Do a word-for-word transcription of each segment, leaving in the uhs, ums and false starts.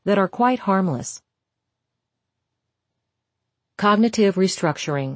that are quite harmless. Cognitive restructuring.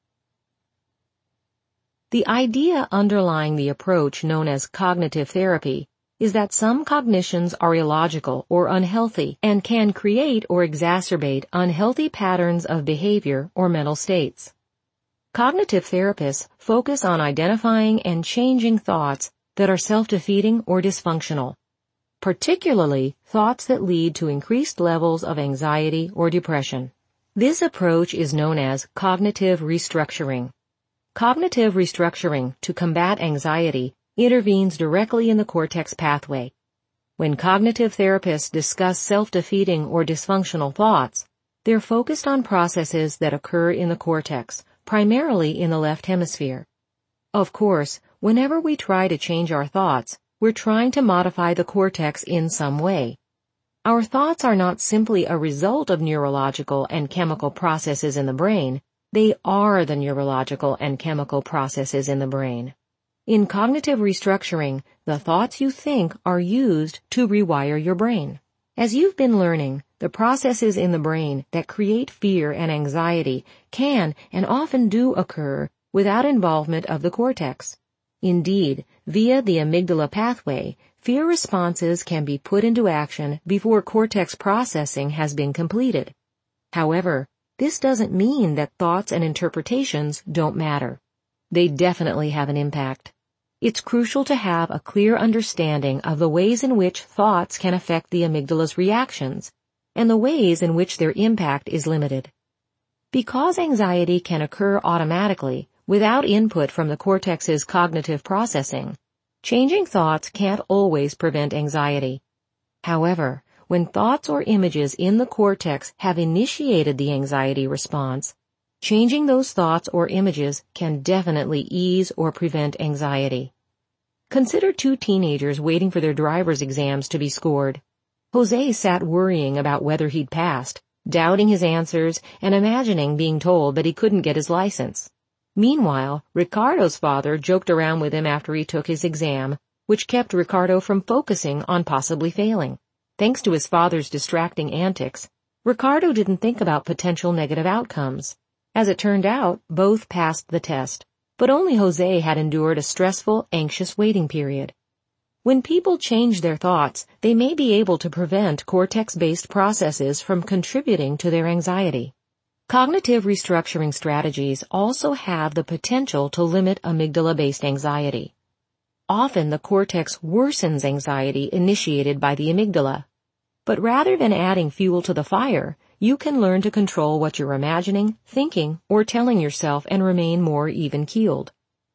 The idea underlying the approach known as cognitive therapy is that some cognitions are illogical or unhealthy and can create or exacerbate unhealthy patterns of behavior or mental states. Cognitive therapists focus on identifying and changing thoughts that are self-defeating or dysfunctional, particularly thoughts that lead to increased levels of anxiety or depression. This approach is known as cognitive restructuring. Cognitive restructuring to combat anxiety intervenes directly in the cortex pathway. When cognitive therapists discuss self-defeating or dysfunctional thoughts, they're focused on processes that occur in the cortex, primarily in the left hemisphere. Of course, whenever we try to change our thoughts, we're trying to modify the cortex in some way. Our thoughts are not simply a result of neurological and chemical processes in the brain, they are the neurological and chemical processes in the brain. In cognitive restructuring, the thoughts you think are used to rewire your brain. As you've been learning, the processes in the brain that create fear and anxiety can and often do occur without involvement of the cortex. Indeed, via the amygdala pathway, fear responses can be put into action before cortex processing has been completed. However, this doesn't mean that thoughts and interpretations don't matter. They definitely have an impact. It's crucial to have a clear understanding of the ways in which thoughts can affect the amygdala's reactions and the ways in which their impact is limited. Because anxiety can occur automatically without input from the cortex's cognitive processing, changing thoughts can't always prevent anxiety. However, when thoughts or images in the cortex have initiated the anxiety response, changing those thoughts or images can definitely ease or prevent anxiety. Consider two teenagers waiting for their driver's exams to be scored. Jose sat worrying about whether he'd passed, doubting his answers and imagining being told that he couldn't get his license. Meanwhile, Ricardo's father joked around with him after he took his exam, which kept Ricardo from focusing on possibly failing. Thanks to his father's distracting antics, Ricardo didn't think about potential negative outcomes. As it turned out, both passed the test, but only Jose had endured a stressful, anxious waiting period. When people change their thoughts, they may be able to prevent cortex-based processes from contributing to their anxiety. Cognitive restructuring strategies also have the potential to limit amygdala-based anxiety. Often the cortex worsens anxiety initiated by the amygdala. But rather than adding fuel to the fire, you can learn to control what you're imagining, thinking, or telling yourself and remain more even-keeled.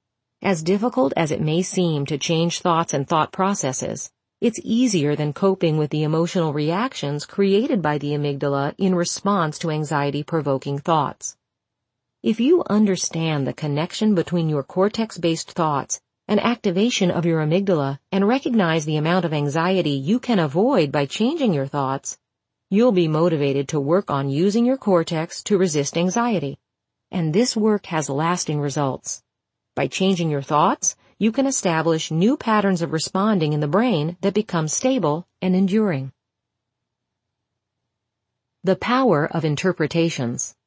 As difficult as it may seem to change thoughts and thought processes, it's easier than coping with the emotional reactions created by the amygdala in response to anxiety-provoking thoughts. If you understand the connection between your cortex-based thoughts and activation of your amygdala and recognize the amount of anxiety you can avoid by changing your thoughts, you'll be motivated to work on using your cortex to resist anxiety. And this work has lasting results. By changing your thoughts, you can establish new patterns of responding in the brain that become stable and enduring. The power of interpretations.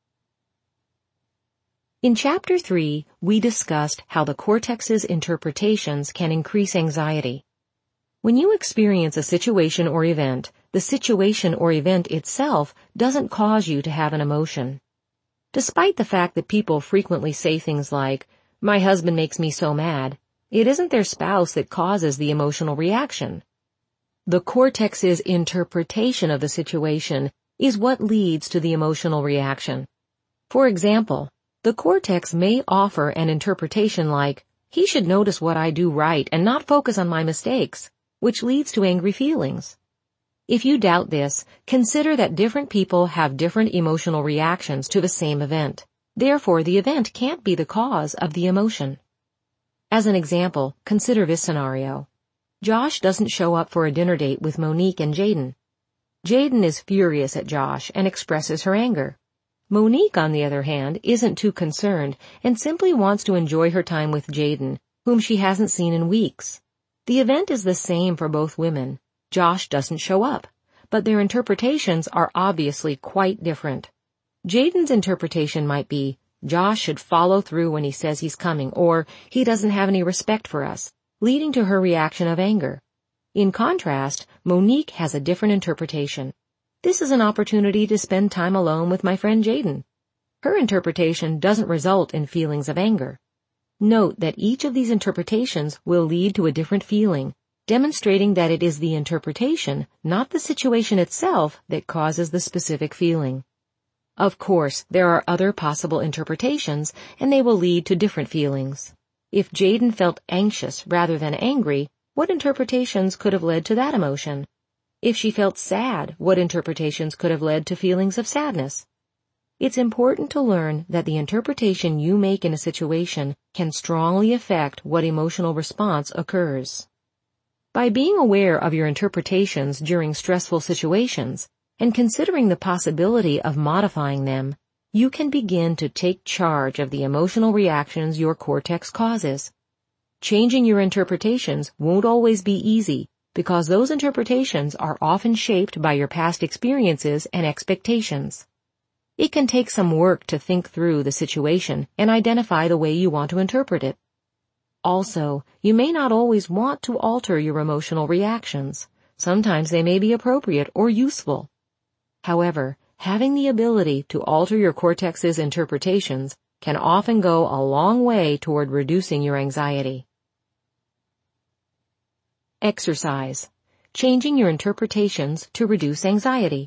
In Chapter three, we discussed how the cortex's interpretations can increase anxiety. When you experience a situation or event, the situation or event itself doesn't cause you to have an emotion. Despite the fact that people frequently say things like, "My husband makes me so mad," it isn't their spouse that causes the emotional reaction. The cortex's interpretation of the situation is what leads to the emotional reaction. For example, the cortex may offer an interpretation like, "He should notice what I do right and not focus on my mistakes," which leads to angry feelings. If you doubt this, consider that different people have different emotional reactions to the same event. Therefore, the event can't be the cause of the emotion. As an example, consider this scenario. Josh doesn't show up for a dinner date with Monique and Jaden. Jaden is furious at Josh and expresses her anger. Monique, on the other hand, isn't too concerned and simply wants to enjoy her time with Jaden, whom she hasn't seen in weeks. The event is the same for both women. Josh doesn't show up, but their interpretations are obviously quite different. Jaden's interpretation might be, Josh should follow through when he says he's coming, or he doesn't have any respect for us, leading to her reaction of anger. In contrast, Monique has a different interpretation. This is an opportunity to spend time alone with my friend Jaden. Her interpretation doesn't result in feelings of anger. Note that each of these interpretations will lead to a different feeling, demonstrating that it is the interpretation, not the situation itself, that causes the specific feeling. Of course, there are other possible interpretations, and they will lead to different feelings. If Jaden felt anxious rather than angry, what interpretations could have led to that emotion? If she felt sad, what interpretations could have led to feelings of sadness? It's important to learn that the interpretation you make in a situation can strongly affect what emotional response occurs. By being aware of your interpretations during stressful situations, and considering the possibility of modifying them, you can begin to take charge of the emotional reactions your cortex causes. Changing your interpretations won't always be easy, because those interpretations are often shaped by your past experiences and expectations. It can take some work to think through the situation and identify the way you want to interpret it. Also, you may not always want to alter your emotional reactions. Sometimes they may be appropriate or useful. However, having the ability to alter your cortex's interpretations can often go a long way toward reducing your anxiety. Exercise. Changing your interpretations to reduce anxiety.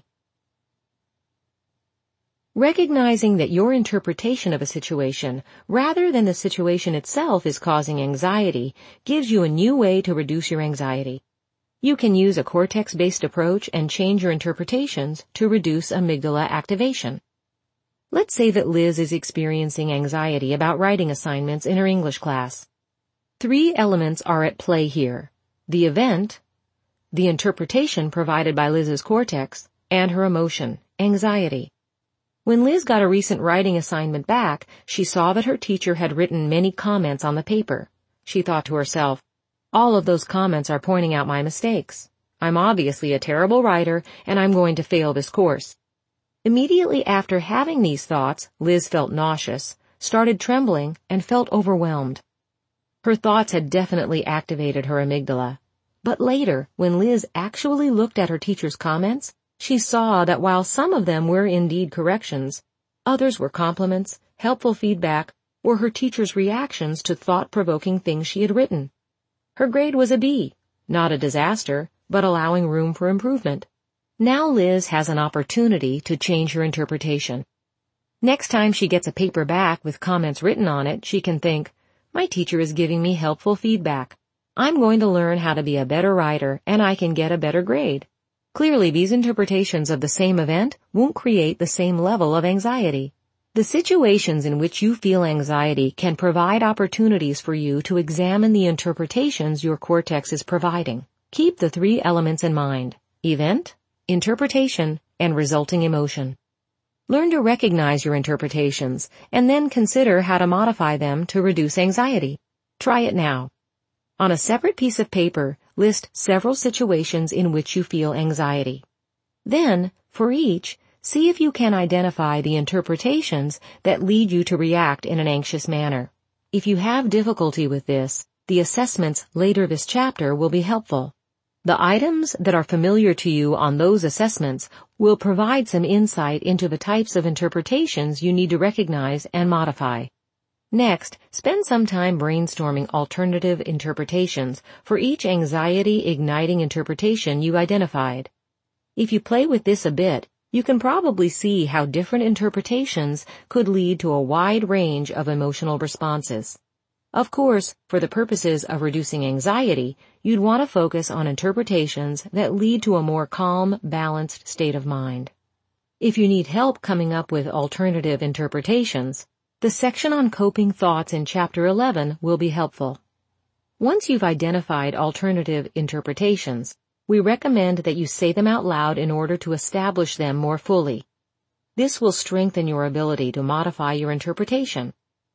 Recognizing that your interpretation of a situation, rather than the situation itself, is causing anxiety gives you a new way to reduce your anxiety. You can use a cortex-based approach and change your interpretations to reduce amygdala activation. Let's say that Liz is experiencing anxiety about writing assignments in her English class. Three elements are at play here: the event, the interpretation provided by Liz's cortex, and her emotion, anxiety. When Liz got a recent writing assignment back, she saw that her teacher had written many comments on the paper. She thought to herself, all of those comments are pointing out my mistakes. I'm obviously a terrible writer, and I'm going to fail this course. Immediately after having these thoughts, Liz felt nauseous, started trembling, and felt overwhelmed. Her thoughts had definitely activated her amygdala. But later, when Liz actually looked at her teacher's comments, she saw that while some of them were indeed corrections, others were compliments, helpful feedback, or her teacher's reactions to thought-provoking things she had written. Her grade was a B, not a disaster, but allowing room for improvement. Now Liz has an opportunity to change her interpretation. Next time she gets a paper back with comments written on it, she can think, my teacher is giving me helpful feedback. I'm going to learn how to be a better writer, and I can get a better grade. Clearly, these interpretations of the same event won't create the same level of anxiety. The situations in which you feel anxiety can provide opportunities for you to examine the interpretations your cortex is providing. Keep the three elements in mind: event, interpretation, and resulting emotion. Learn to recognize your interpretations, and then consider how to modify them to reduce anxiety. Try it now. On a separate piece of paper, list several situations in which you feel anxiety. Then, for each, see if you can identify the interpretations that lead you to react in an anxious manner. If you have difficulty with this, the assessments later this chapter will be helpful. The items that are familiar to you on those assessments will provide some insight into the types of interpretations you need to recognize and modify. Next, spend some time brainstorming alternative interpretations for each anxiety-igniting interpretation you identified. If you play with this a bit, you can probably see how different interpretations could lead to a wide range of emotional responses. Of course, for the purposes of reducing anxiety, you'd want to focus on interpretations that lead to a more calm, balanced state of mind. If you need help coming up with alternative interpretations, the section on coping thoughts in Chapter eleven will be helpful. Once you've identified alternative interpretations, we recommend that you say them out loud in order to establish them more fully. This will strengthen your ability to modify your interpretation.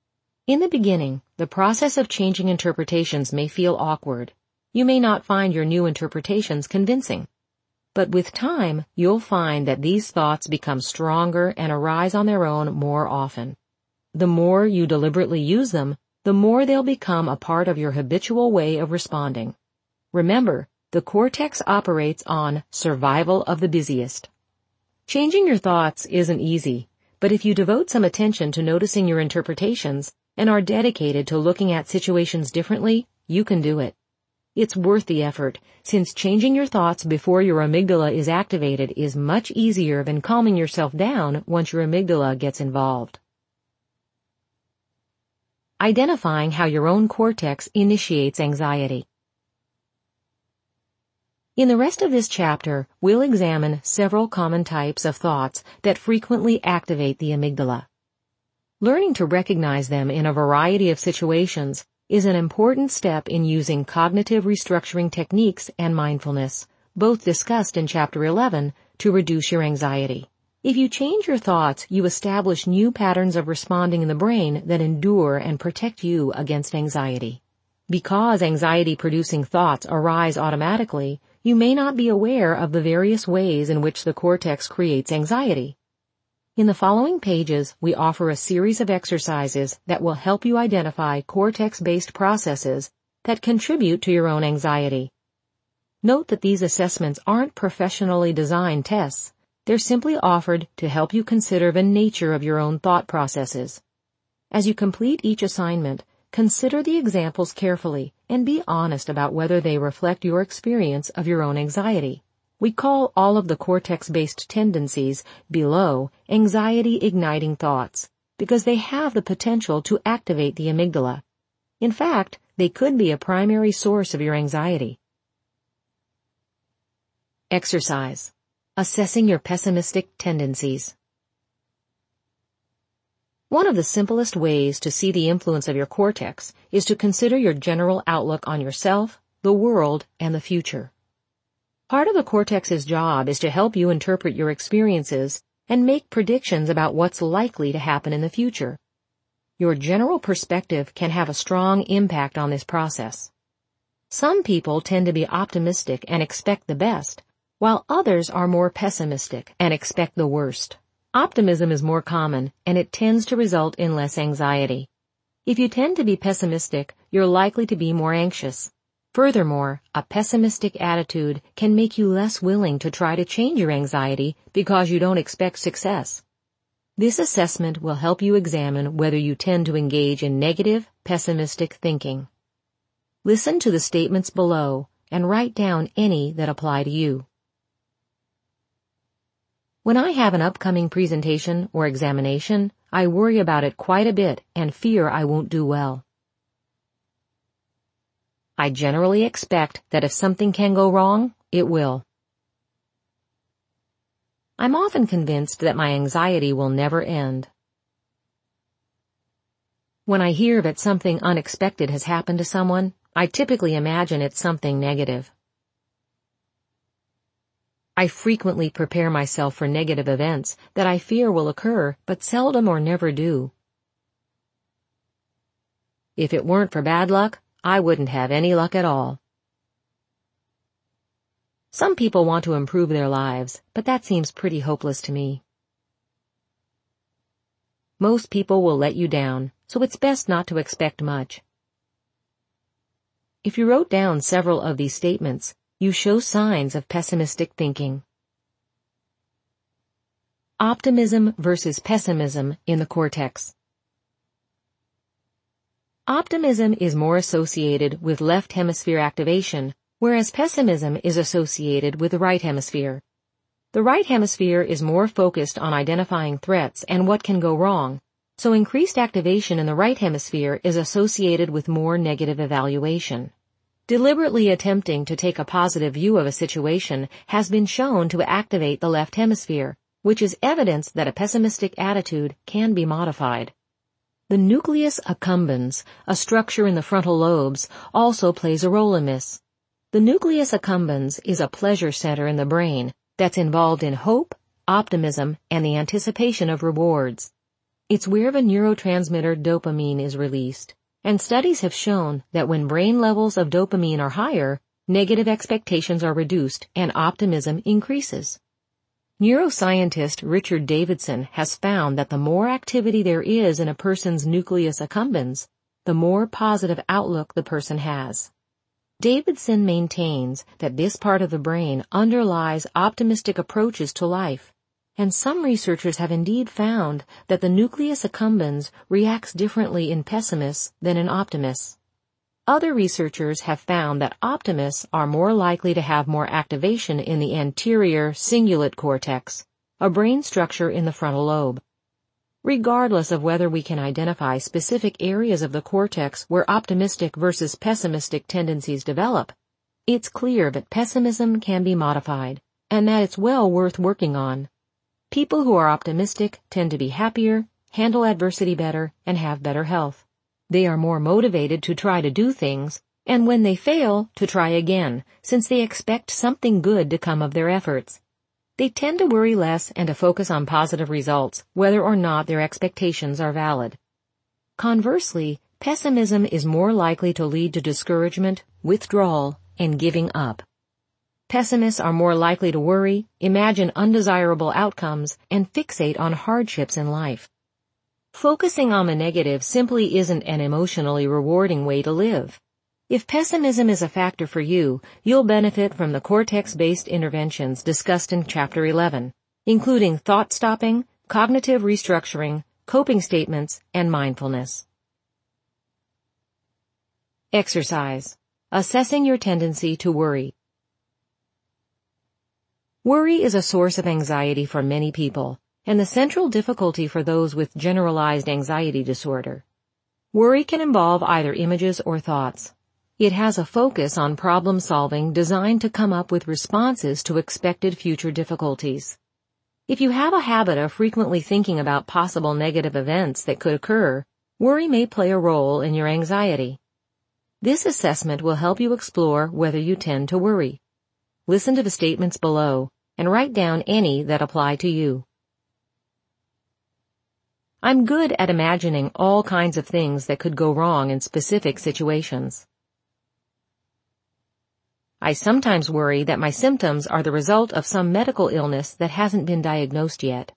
In the beginning, the process of changing interpretations may feel awkward. You may not find your new interpretations convincing. But with time, you'll find that these thoughts become stronger and arise on their own more often. The more you deliberately use them, the more they'll become a part of your habitual way of responding. Remember, the cortex operates on survival of the busiest. Changing your thoughts isn't easy, but if you devote some attention to noticing your interpretations and are dedicated to looking at situations differently, you can do it. It's worth the effort, since changing your thoughts before your amygdala is activated is much easier than calming yourself down once your amygdala gets involved. Identifying how your own cortex initiates anxiety. In the rest of this chapter, we'll examine several common types of thoughts that frequently activate the amygdala. Learning to recognize them in a variety of situations is an important step in using cognitive restructuring techniques and mindfulness, both discussed in Chapter eleven, to reduce your anxiety. If you change your thoughts, you establish new patterns of responding in the brain that endure and protect you against anxiety. Because anxiety-producing thoughts arise automatically, you may not be aware of the various ways in which the cortex creates anxiety. In the following pages, we offer a series of exercises that will help you identify cortex-based processes that contribute to your own anxiety. Note that these assessments aren't professionally designed tests. They're simply offered to help you consider the nature of your own thought processes. As you complete each assignment, consider the examples carefully and be honest about whether they reflect your experience of your own anxiety. We call all of the cortex-based tendencies below anxiety-igniting thoughts because they have the potential to activate the amygdala. In fact, they could be a primary source of your anxiety. Exercise. Assessing your pessimistic tendencies. One of the simplest ways to see the influence of your cortex is to consider your general outlook on yourself, the world, and the future. Part of the cortex's job is to help you interpret your experiences and make predictions about what's likely to happen in the future. Your general perspective can have a strong impact on this process. Some people tend to be optimistic and expect the best, while others are more pessimistic and expect the worst. Optimism is more common, and it tends to result in less anxiety. If you tend to be pessimistic, you're likely to be more anxious. Furthermore, a pessimistic attitude can make you less willing to try to change your anxiety because you don't expect success. This assessment will help you examine whether you tend to engage in negative, pessimistic thinking. Listen to the statements below and write down any that apply to you. When I have an upcoming presentation or examination, I worry about it quite a bit and fear I won't do well. I generally expect that if something can go wrong, it will. I'm often convinced that my anxiety will never end. When I hear that something unexpected has happened to someone, I typically imagine it's something negative. I frequently prepare myself for negative events that I fear will occur, but seldom or never do. If it weren't for bad luck, I wouldn't have any luck at all. Some people want to improve their lives, but that seems pretty hopeless to me. Most people will let you down, so it's best not to expect much. If you wrote down several of these statements, you show signs of pessimistic thinking. Optimism versus pessimism in the cortex. Optimism is more associated with left hemisphere activation, whereas pessimism is associated with the right hemisphere. The right hemisphere is more focused on identifying threats and what can go wrong, so increased activation in the right hemisphere is associated with more negative evaluation. Deliberately attempting to take a positive view of a situation has been shown to activate the left hemisphere, which is evidence that a pessimistic attitude can be modified. The nucleus accumbens, a structure in the frontal lobes, also plays a role in this. The nucleus accumbens is a pleasure center in the brain that's involved in hope, optimism, and the anticipation of rewards. It's where the neurotransmitter dopamine is released, and studies have shown that when brain levels of dopamine are higher, negative expectations are reduced and optimism increases. Neuroscientist Richard Davidson has found that the more activity there is in a person's nucleus accumbens, the more positive outlook the person has. Davidson maintains that this part of the brain underlies optimistic approaches to life, and some researchers have indeed found that the nucleus accumbens reacts differently in pessimists than in optimists. Other researchers have found that optimists are more likely to have more activation in the anterior cingulate cortex, a brain structure in the frontal lobe. Regardless of whether we can identify specific areas of the cortex where optimistic versus pessimistic tendencies develop, it's clear that pessimism can be modified, and that it's well worth working on. People who are optimistic tend to be happier, handle adversity better, and have better health. They are more motivated to try to do things, and when they fail, to try again, since they expect something good to come of their efforts. They tend to worry less and to focus on positive results, whether or not their expectations are valid. Conversely, pessimism is more likely to lead to discouragement, withdrawal, and giving up. Pessimists are more likely to worry, imagine undesirable outcomes, and fixate on hardships in life. Focusing on the negative simply isn't an emotionally rewarding way to live. If pessimism is a factor for you, you'll benefit from the cortex-based interventions discussed in Chapter eleven, including thought stopping, cognitive restructuring, coping statements, and mindfulness. Exercise. Assessing your tendency to worry. Worry is a source of anxiety for many people, and the central difficulty for those with generalized anxiety disorder. Worry can involve either images or thoughts. It has a focus on problem solving designed to come up with responses to expected future difficulties. If you have a habit of frequently thinking about possible negative events that could occur, worry may play a role in your anxiety. This assessment will help you explore whether you tend to worry. Listen to the statements below and write down any that apply to you. I'm good at imagining all kinds of things that could go wrong in specific situations. I sometimes worry that my symptoms are the result of some medical illness that hasn't been diagnosed yet.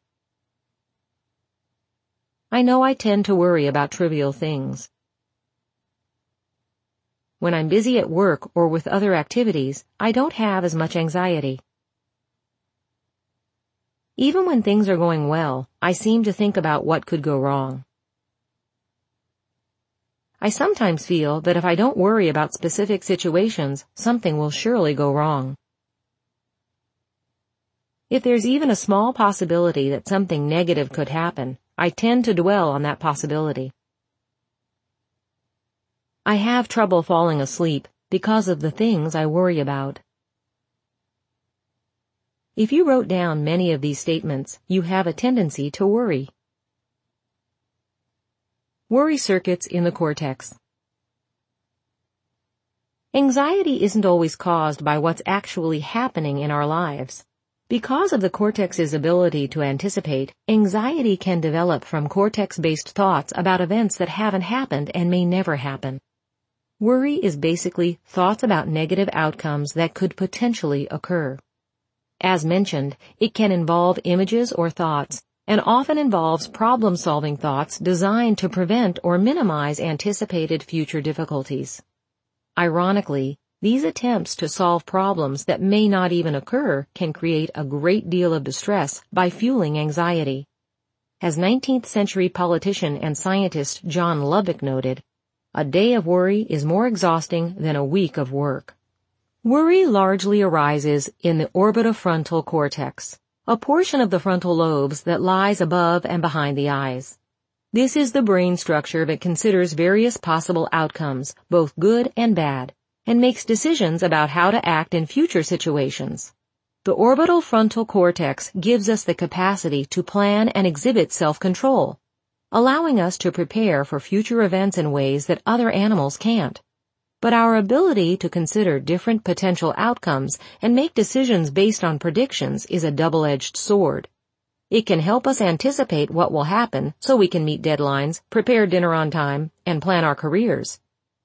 I know I tend to worry about trivial things. When I'm busy at work or with other activities, I don't have as much anxiety. Even when things are going well, I seem to think about what could go wrong. I sometimes feel that if I don't worry about specific situations, something will surely go wrong. If there's even a small possibility that something negative could happen, I tend to dwell on that possibility. I have trouble falling asleep because of the things I worry about. If you wrote down many of these statements, you have a tendency to worry. Worry circuits in the cortex. Anxiety isn't always caused by what's actually happening in our lives. Because of the cortex's ability to anticipate, anxiety can develop from cortex-based thoughts about events that haven't happened and may never happen. Worry is basically thoughts about negative outcomes that could potentially occur. As mentioned, it can involve images or thoughts, and often involves problem-solving thoughts designed to prevent or minimize anticipated future difficulties. Ironically, these attempts to solve problems that may not even occur can create a great deal of distress by fueling anxiety. As nineteenth century politician and scientist John Lubbock noted, a day of worry is more exhausting than a week of work. Worry largely arises in the orbitofrontal cortex, a portion of the frontal lobes that lies above and behind the eyes. This is the brain structure that considers various possible outcomes, both good and bad, and makes decisions about how to act in future situations. The orbital frontal cortex gives us the capacity to plan and exhibit self-control, allowing us to prepare for future events in ways that other animals can't. But our ability to consider different potential outcomes and make decisions based on predictions is a double-edged sword. It can help us anticipate what will happen so we can meet deadlines, prepare dinner on time, and plan our careers.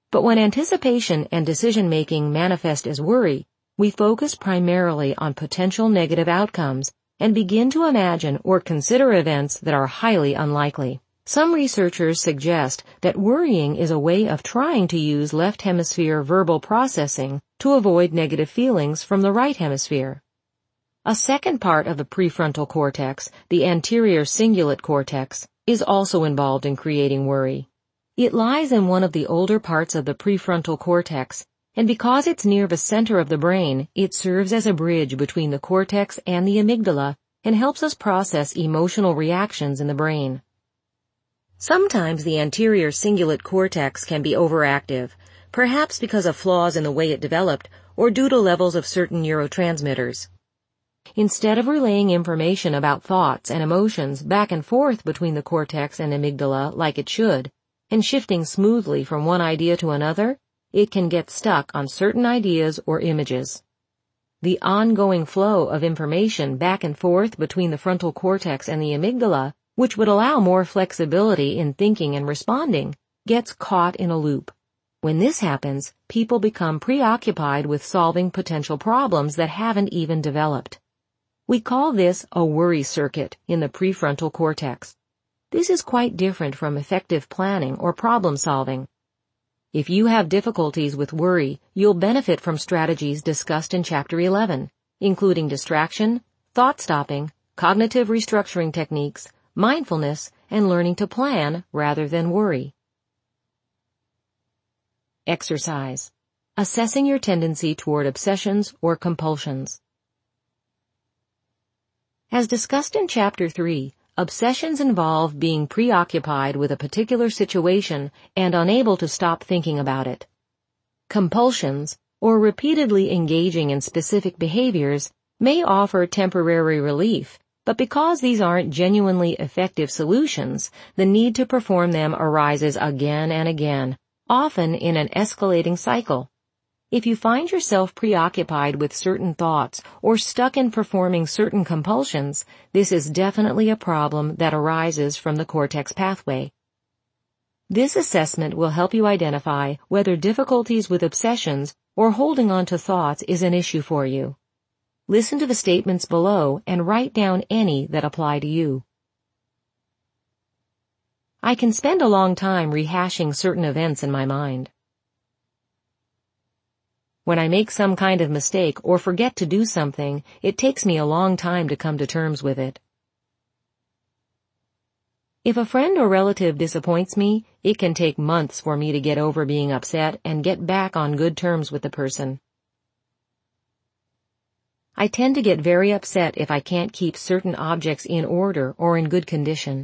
But when anticipation and decision-making manifest as worry, we focus primarily on potential negative outcomes and begin to imagine or consider events that are highly unlikely. Some researchers suggest that worrying is a way of trying to use left hemisphere verbal processing to avoid negative feelings from the right hemisphere. A second part of the prefrontal cortex, the anterior cingulate cortex, is also involved in creating worry. It lies in one of the older parts of the prefrontal cortex, and because it's near the center of the brain, it serves as a bridge between the cortex and the amygdala and helps us process emotional reactions in the brain. Sometimes the anterior cingulate cortex can be overactive, perhaps because of flaws in the way it developed or due to levels of certain neurotransmitters. Instead of relaying information about thoughts and emotions back and forth between the cortex and amygdala like it should, and shifting smoothly from one idea to another, it can get stuck on certain ideas or images. The ongoing flow of information back and forth between the frontal cortex and the amygdala, which would allow more flexibility in thinking and responding, gets caught in a loop. When this happens, people become preoccupied with solving potential problems that haven't even developed. We call this a worry circuit in the prefrontal cortex. This is quite different from effective planning or problem solving. If you have difficulties with worry, you'll benefit from strategies discussed in Chapter eleven, including distraction, thought stopping, cognitive restructuring techniques, mindfulness, and learning to plan rather than worry. Exercise. Assessing your tendency toward obsessions or compulsions. As discussed in Chapter three, obsessions involve being preoccupied with a particular situation and unable to stop thinking about it. Compulsions, or repeatedly engaging in specific behaviors, may offer temporary relief, but because these aren't genuinely effective solutions, the need to perform them arises again and again, often in an escalating cycle. If you find yourself preoccupied with certain thoughts or stuck in performing certain compulsions, this is definitely a problem that arises from the cortex pathway. This assessment will help you identify whether difficulties with obsessions or holding on to thoughts is an issue for you. Listen to the statements below and write down any that apply to you. I can spend a long time rehashing certain events in my mind. When I make some kind of mistake or forget to do something, it takes me a long time to come to terms with it. If a friend or relative disappoints me, it can take months for me to get over being upset and get back on good terms with the person. I tend to get very upset if I can't keep certain objects in order or in good condition.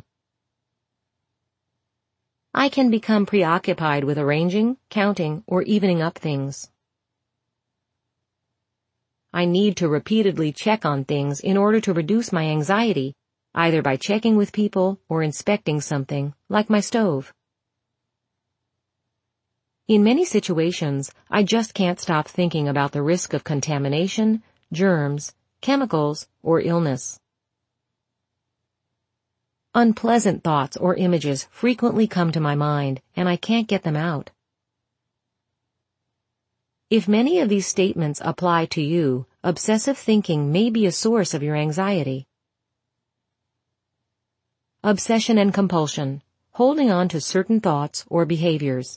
I can become preoccupied with arranging, counting, or evening up things. I need to repeatedly check on things in order to reduce my anxiety, either by checking with people or inspecting something, like my stove. In many situations, I just can't stop thinking about the risk of contamination, germs, chemicals, or illness. Unpleasant thoughts or images frequently come to my mind, and I can't get them out. If many of these statements apply to you, obsessive thinking may be a source of your anxiety. Obsession and compulsion, holding on to certain thoughts or behaviors.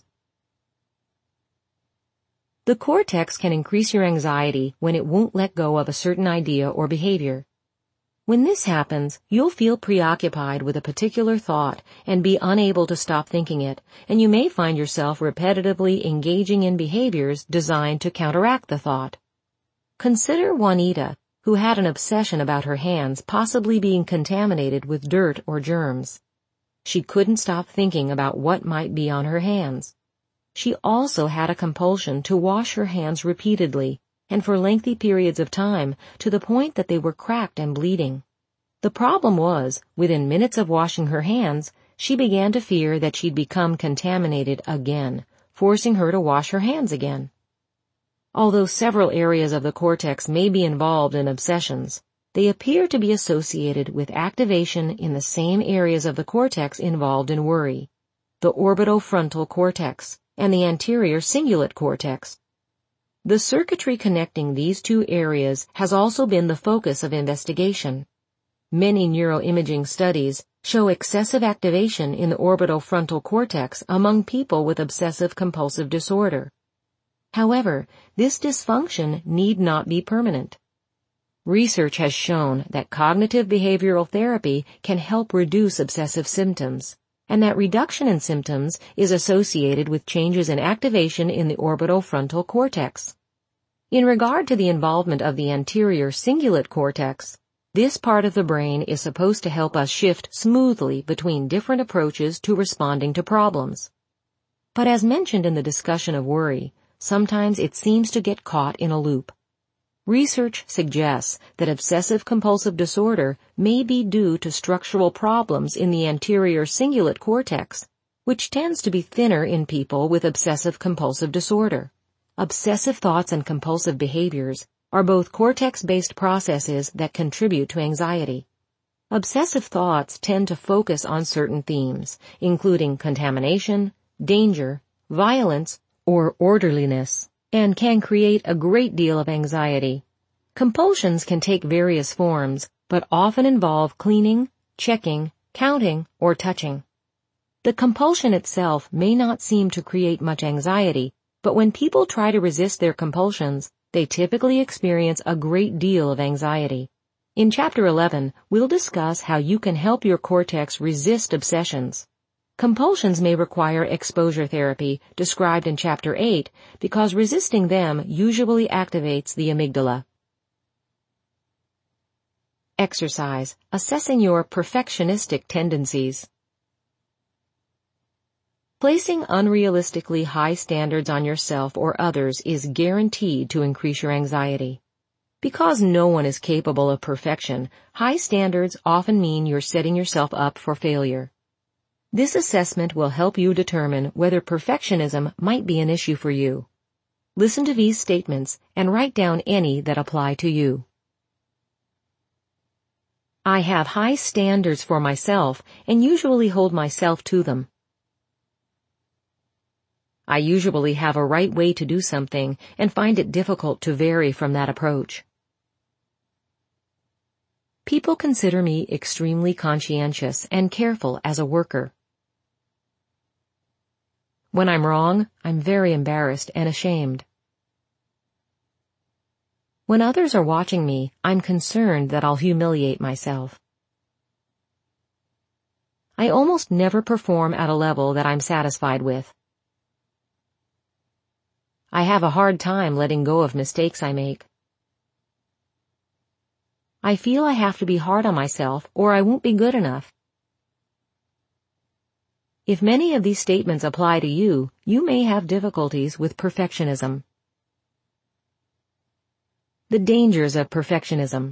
The cortex can increase your anxiety when it won't let go of a certain idea or behavior. When this happens, you'll feel preoccupied with a particular thought and be unable to stop thinking it, and you may find yourself repetitively engaging in behaviors designed to counteract the thought. Consider Juanita, who had an obsession about her hands possibly being contaminated with dirt or germs. She couldn't stop thinking about what might be on her hands. She also had a compulsion to wash her hands repeatedly, and for lengthy periods of time, to the point that they were cracked and bleeding. The problem was, within minutes of washing her hands, she began to fear that she'd become contaminated again, forcing her to wash her hands again. Although several areas of the cortex may be involved in obsessions, they appear to be associated with activation in the same areas of the cortex involved in worry, the orbitofrontal cortex, and the anterior cingulate cortex. The circuitry connecting these two areas has also been the focus of investigation. Many neuroimaging studies show excessive activation in the orbitofrontal cortex among people with obsessive-compulsive disorder. However, this dysfunction need not be permanent. Research has shown that cognitive behavioral therapy can help reduce obsessive symptoms, and that reduction in symptoms is associated with changes in activation in the orbitofrontal cortex. In regard to the involvement of the anterior cingulate cortex, this part of the brain is supposed to help us shift smoothly between different approaches to responding to problems. But as mentioned in the discussion of worry, sometimes it seems to get caught in a loop. Research suggests that obsessive-compulsive disorder may be due to structural problems in the anterior cingulate cortex, which tends to be thinner in people with obsessive-compulsive disorder. Obsessive thoughts and compulsive behaviors are both cortex-based processes that contribute to anxiety. Obsessive thoughts tend to focus on certain themes, including contamination, danger, violence, or orderliness, and can create a great deal of anxiety. Compulsions can take various forms, but often involve cleaning, checking, counting, or touching. The compulsion itself may not seem to create much anxiety, but when people try to resist their compulsions, they typically experience a great deal of anxiety. In Chapter eleven, we'll discuss how you can help your cortex resist obsessions. Compulsions may require exposure therapy, described in Chapter eight, because resisting them usually activates the amygdala. Exercise: assessing your perfectionistic tendencies. Placing unrealistically high standards on yourself or others is guaranteed to increase your anxiety. Because no one is capable of perfection, high standards often mean you're setting yourself up for failure. This assessment will help you determine whether perfectionism might be an issue for you. Listen to these statements and write down any that apply to you. I have high standards for myself and usually hold myself to them. I usually have a right way to do something and find it difficult to vary from that approach. People consider me extremely conscientious and careful as a worker. When I'm wrong, I'm very embarrassed and ashamed. When others are watching me, I'm concerned that I'll humiliate myself. I almost never perform at a level that I'm satisfied with. I have a hard time letting go of mistakes I make. I feel I have to be hard on myself or I won't be good enough. If many of these statements apply to you, you may have difficulties with perfectionism. The dangers of perfectionism.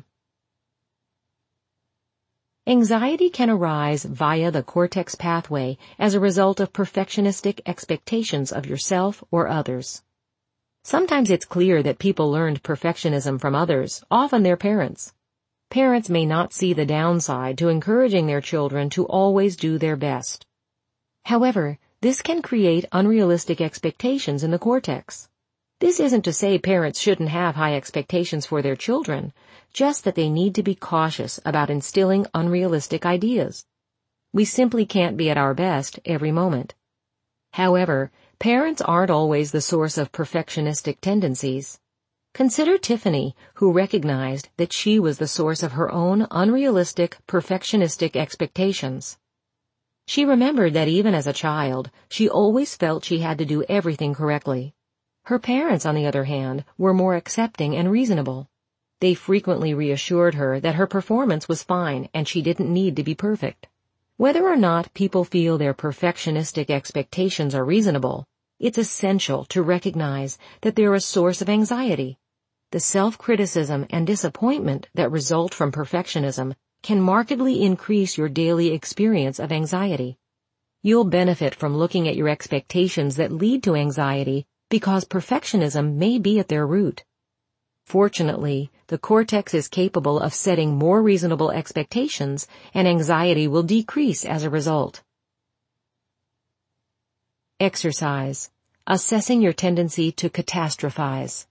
Anxiety can arise via the cortex pathway as a result of perfectionistic expectations of yourself or others. Sometimes it's clear that people learned perfectionism from others, often their parents. Parents may not see the downside to encouraging their children to always do their best. However, this can create unrealistic expectations in the cortex. This isn't to say parents shouldn't have high expectations for their children, just that they need to be cautious about instilling unrealistic ideas. We simply can't be at our best every moment. However, parents aren't always the source of perfectionistic tendencies. Consider Tiffany, who recognized that she was the source of her own unrealistic, perfectionistic expectations. She remembered that even as a child, she always felt she had to do everything correctly. Her parents, on the other hand, were more accepting and reasonable. They frequently reassured her that her performance was fine and she didn't need to be perfect. Whether or not people feel their perfectionistic expectations are reasonable, it's essential to recognize that they're a source of anxiety. The self-criticism and disappointment that result from perfectionism can markedly increase your daily experience of anxiety. You'll benefit from looking at your expectations that lead to anxiety because perfectionism may be at their root. Fortunately, the cortex is capable of setting more reasonable expectations, and anxiety will decrease as a result. Exercise: Assessing your tendency to catastrophize.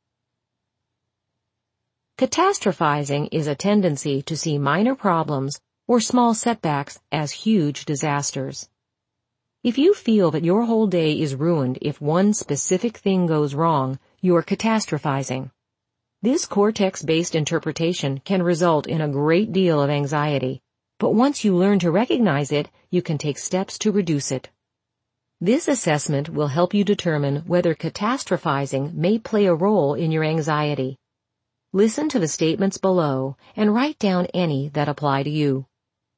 Catastrophizing is a tendency to see minor problems or small setbacks as huge disasters. If you feel that your whole day is ruined if one specific thing goes wrong, you're catastrophizing. This cortex-based interpretation can result in a great deal of anxiety, but once you learn to recognize it, you can take steps to reduce it. This assessment will help you determine whether catastrophizing may play a role in your anxiety. Listen to the statements below and write down any that apply to you.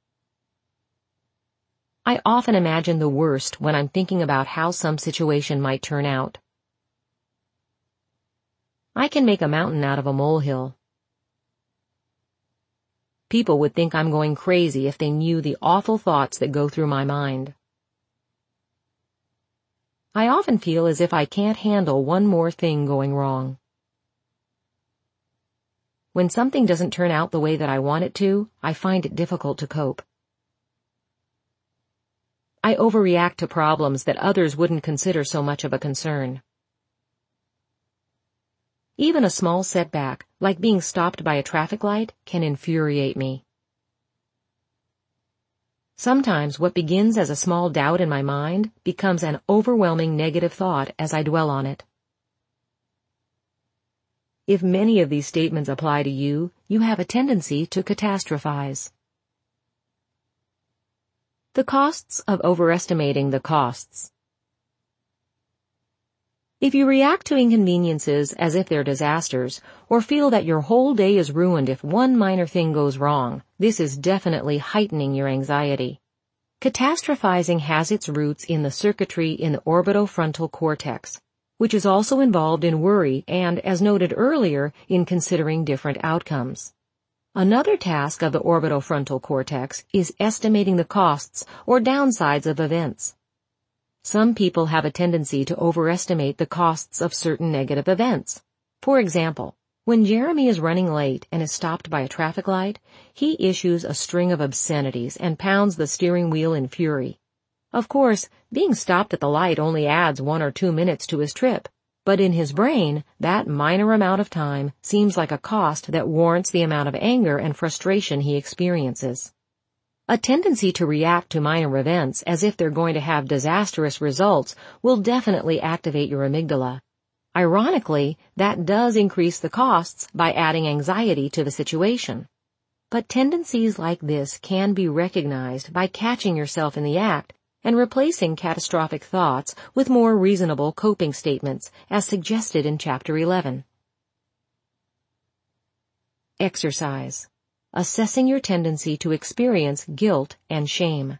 I often imagine the worst when I'm thinking about how some situation might turn out. I can make a mountain out of a molehill. People would think I'm going crazy if they knew the awful thoughts that go through my mind. I often feel as if I can't handle one more thing going wrong. When something doesn't turn out the way that I want it to, I find it difficult to cope. I overreact to problems that others wouldn't consider so much of a concern. Even a small setback, like being stopped by a traffic light, can infuriate me. Sometimes what begins as a small doubt in my mind becomes an overwhelming negative thought as I dwell on it. If many of these statements apply to you, you have a tendency to catastrophize. The costs of overestimating the costs. If you react to inconveniences as if they're disasters, or feel that your whole day is ruined if one minor thing goes wrong, this is definitely heightening your anxiety. Catastrophizing has its roots in the circuitry in the orbitofrontal cortex, which is also involved in worry and, as noted earlier, in considering different outcomes. Another task of the orbitofrontal cortex is estimating the costs or downsides of events. Some people have a tendency to overestimate the costs of certain negative events. For example, when Jeremy is running late and is stopped by a traffic light, he issues a string of obscenities and pounds the steering wheel in fury. Of course, being stopped at the light only adds one or two minutes to his trip, but in his brain, that minor amount of time seems like a cost that warrants the amount of anger and frustration he experiences. A tendency to react to minor events as if they're going to have disastrous results will definitely activate your amygdala. Ironically, that does increase the costs by adding anxiety to the situation. But tendencies like this can be recognized by catching yourself in the act and replacing catastrophic thoughts with more reasonable coping statements, as suggested in Chapter eleven. Exercise. Assessing your tendency to experience guilt and shame.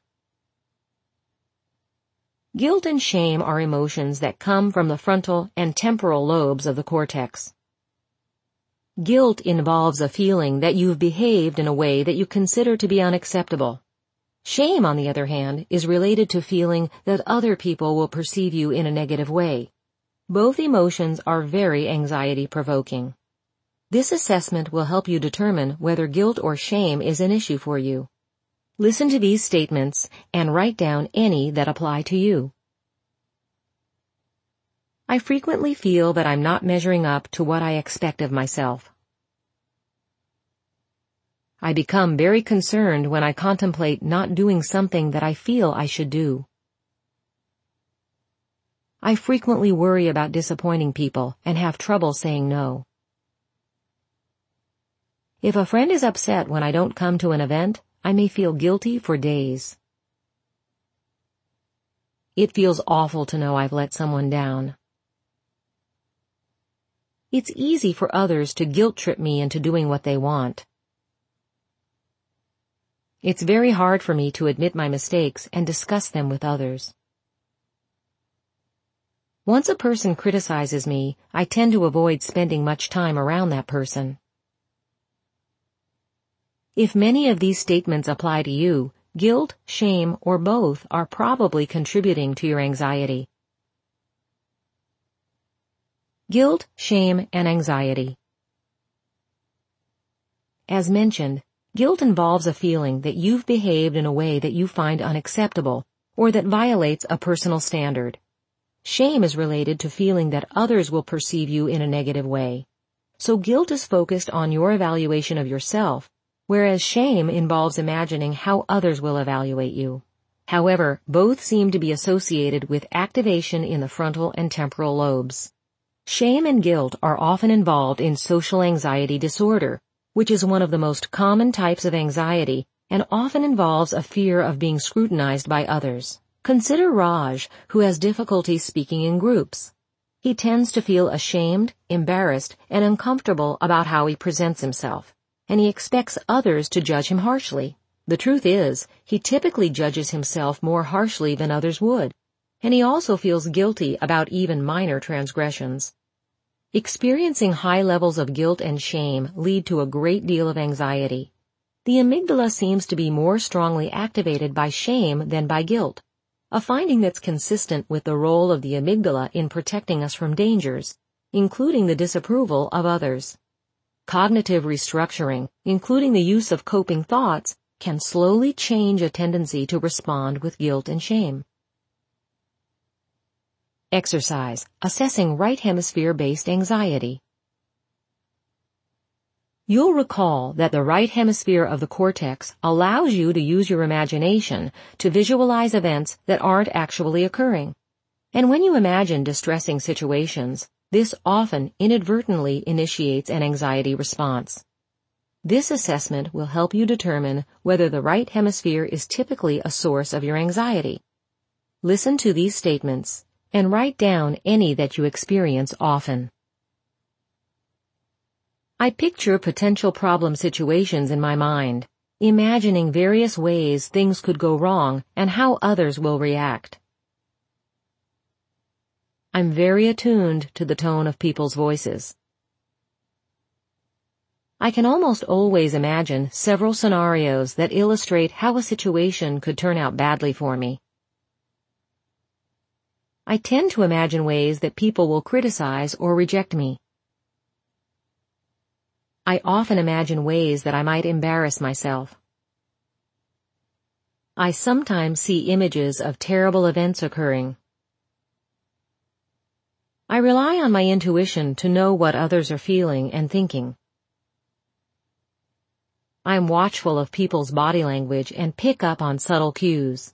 Guilt and shame are emotions that come from the frontal and temporal lobes of the cortex. Guilt involves a feeling that you've behaved in a way that you consider to be unacceptable. Shame, on the other hand, is related to feeling that other people will perceive you in a negative way. Both emotions are very anxiety-provoking. This assessment will help you determine whether guilt or shame is an issue for you. Listen to these statements and write down any that apply to you. I frequently feel that I'm not measuring up to what I expect of myself. I become very concerned when I contemplate not doing something that I feel I should do. I frequently worry about disappointing people and have trouble saying no. If a friend is upset when I don't come to an event, I may feel guilty for days. It feels awful to know I've let someone down. It's easy for others to guilt-trip me into doing what they want. It's very hard for me to admit my mistakes and discuss them with others. Once a person criticizes me, I tend to avoid spending much time around that person. If many of these statements apply to you, guilt, shame, or both are probably contributing to your anxiety. Guilt, shame, and anxiety. As mentioned, guilt involves a feeling that you've behaved in a way that you find unacceptable or that violates a personal standard. Shame is related to feeling that others will perceive you in a negative way. So guilt is focused on your evaluation of yourself, whereas shame involves imagining how others will evaluate you. However, both seem to be associated with activation in the frontal and temporal lobes. Shame and guilt are often involved in social anxiety disorder, which is one of the most common types of anxiety and often involves a fear of being scrutinized by others. Consider Raj, who has difficulty speaking in groups. He tends to feel ashamed, embarrassed, and uncomfortable about how he presents himself, and he expects others to judge him harshly. The truth is, he typically judges himself more harshly than others would, and he also feels guilty about even minor transgressions. Experiencing high levels of guilt and shame lead to a great deal of anxiety. The amygdala seems to be more strongly activated by shame than by guilt, a finding that's consistent with the role of the amygdala in protecting us from dangers, including the disapproval of others. Cognitive restructuring, including the use of coping thoughts, can slowly change a tendency to respond with guilt and shame. Exercise, assessing right hemisphere-based anxiety. You'll recall that the right hemisphere of the cortex allows you to use your imagination to visualize events that aren't actually occurring. And when you imagine distressing situations, this often inadvertently initiates an anxiety response. This assessment will help you determine whether the right hemisphere is typically a source of your anxiety. Listen to these statements and write down any that you experience often. I picture potential problem situations in my mind, imagining various ways things could go wrong and how others will react. I'm very attuned to the tone of people's voices. I can almost always imagine several scenarios that illustrate how a situation could turn out badly for me. I tend to imagine ways that people will criticize or reject me. I often imagine ways that I might embarrass myself. I sometimes see images of terrible events occurring. I rely on my intuition to know what others are feeling and thinking. I am watchful of people's body language and pick up on subtle cues.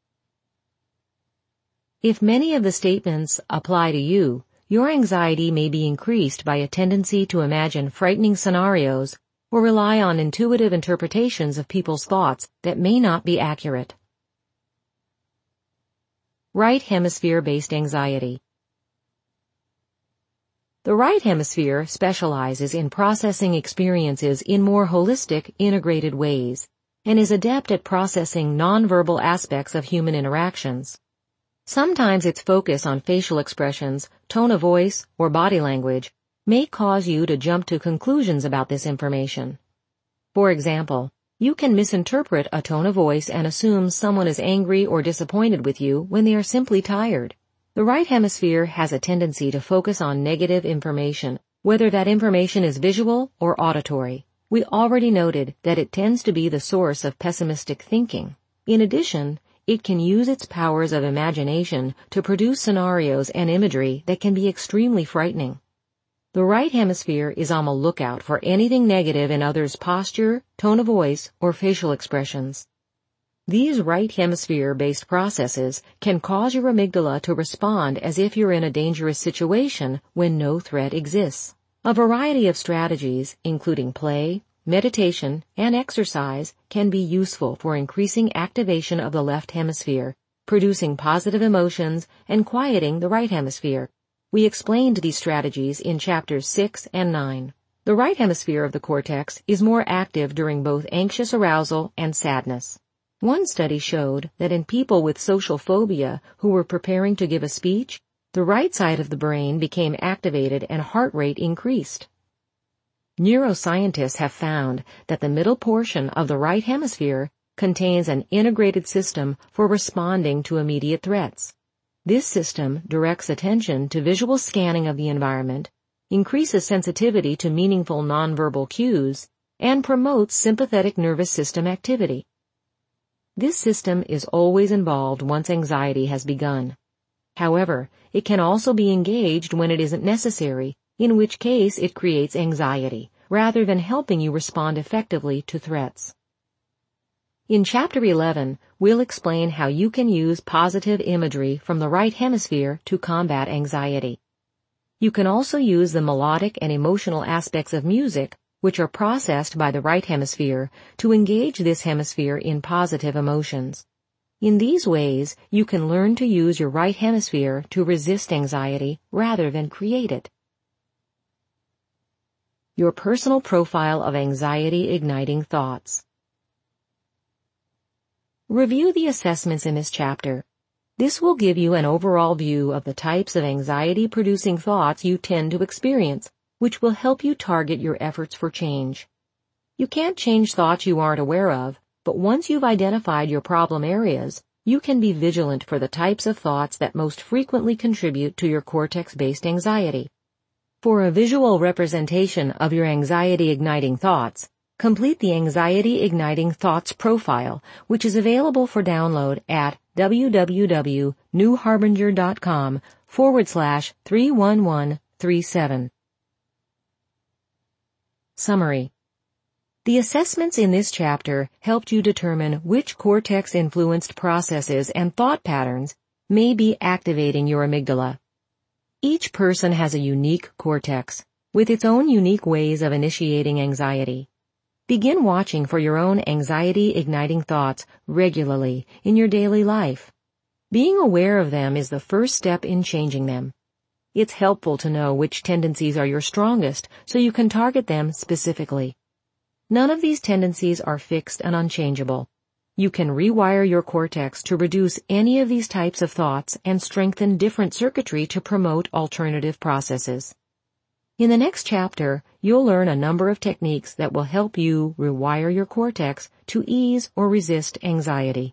If many of the statements apply to you, your anxiety may be increased by a tendency to imagine frightening scenarios or rely on intuitive interpretations of people's thoughts that may not be accurate. Right hemisphere-based anxiety. The right hemisphere specializes in processing experiences in more holistic, integrated ways, and is adept at processing nonverbal aspects of human interactions. Sometimes its focus on facial expressions, tone of voice, or body language may cause you to jump to conclusions about this information. For example, you can misinterpret a tone of voice and assume someone is angry or disappointed with you when they are simply tired. The right hemisphere has a tendency to focus on negative information, whether that information is visual or auditory. We already noted that it tends to be the source of pessimistic thinking. In addition, it can use its powers of imagination to produce scenarios and imagery that can be extremely frightening. The right hemisphere is on the lookout for anything negative in others' posture, tone of voice, or facial expressions. These right hemisphere-based processes can cause your amygdala to respond as if you're in a dangerous situation when no threat exists. A variety of strategies, including play, meditation, and exercise, can be useful for increasing activation of the left hemisphere, producing positive emotions, and quieting the right hemisphere. We explained these strategies in chapters six and nine. The right hemisphere of the cortex is more active during both anxious arousal and sadness. One study showed that in people with social phobia who were preparing to give a speech, the right side of the brain became activated and heart rate increased. Neuroscientists have found that the middle portion of the right hemisphere contains an integrated system for responding to immediate threats. This system directs attention to visual scanning of the environment, increases sensitivity to meaningful nonverbal cues, and promotes sympathetic nervous system activity. This system is always involved once anxiety has begun. However, it can also be engaged when it isn't necessary, in which case it creates anxiety, rather than helping you respond effectively to threats. In Chapter eleven, we'll explain how you can use positive imagery from the right hemisphere to combat anxiety. You can also use the melodic and emotional aspects of music, which are processed by the right hemisphere, to engage this hemisphere in positive emotions. In these ways, you can learn to use your right hemisphere to resist anxiety rather than create it. Your personal profile of anxiety-igniting thoughts. Review the assessments in this chapter. This will give you an overall view of the types of anxiety-producing thoughts you tend to experience, which will help you target your efforts for change. You can't change thoughts you aren't aware of, but once you've identified your problem areas, you can be vigilant for the types of thoughts that most frequently contribute to your cortex-based anxiety. For a visual representation of your anxiety-igniting thoughts, complete the Anxiety-Igniting Thoughts profile, which is available for download at www.newharbinger.com forward slash 31137. Summary. The assessments in this chapter helped you determine which cortex-influenced processes and thought patterns may be activating your amygdala. Each person has a unique cortex, with its own unique ways of initiating anxiety. Begin watching for your own anxiety-igniting thoughts regularly in your daily life. Being aware of them is the first step in changing them. It's helpful to know which tendencies are your strongest so you can target them specifically. None of these tendencies are fixed and unchangeable. You can rewire your cortex to reduce any of these types of thoughts and strengthen different circuitry to promote alternative processes. In the next chapter, you'll learn a number of techniques that will help you rewire your cortex to ease or resist anxiety.